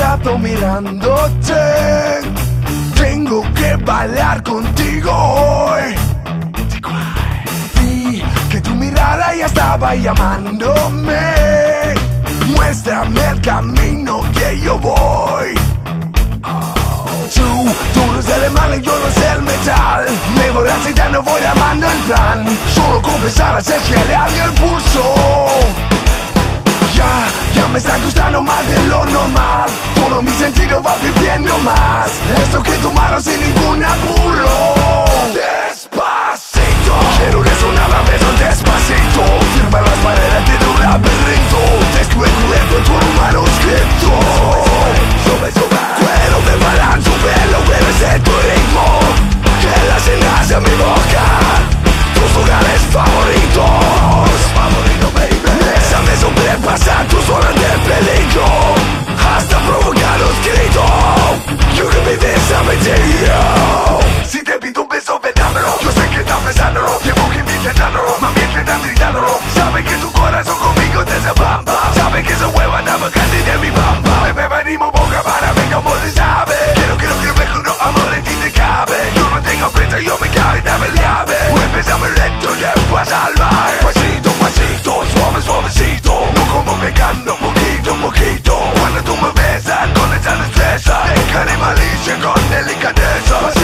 rato mirándote. Tengo que bailar contigo hoy. Vi que tu mirada ya estaba llamándome. Muéstrame el camino que yo voy. Tú no eres alemán y yo no sé el metal. Me voy recitando, voy llamando el plan. Solo con pensar hacer genial el pulso. Ya me está gustando más de lo normal. Todo mi sentido va viviendo más. Esto que tomaron sin ningún apuro. Despacito, quiero resonar a besos despacito. Firma las paredes de un laberinto. Descubierto tu manuscrito. Cuero de balanzo, velo, eres de tu ritmo. Que las cenas de mi boca. Tus lugares favoritos. Favorito, baby. Déjame sobrepasar tus horas de peligro. Hasta provocar los gritos. You can be this, I'm a deal. Si te pido un beso, ven dámelo. Yo sé que estás pensándolo. Llevo que me intentándolo. Más bien que estás gritándolo. Sabe que tu corazón conmigo te se bamba. Sabe que esa hueva andaba casi de mi bamba. Me venimos boca para ver cómo se sabe. Quiero no amor en ti te cabe. Yo no tengo prisa, yo me cago y dame llave. Empezame lento y después salvaje. Pasito, pasito, suave, suavecito. No como pegando poquito, poquito. Cuando tú me besas con esa destreza. Deja de malicia con delicadeza.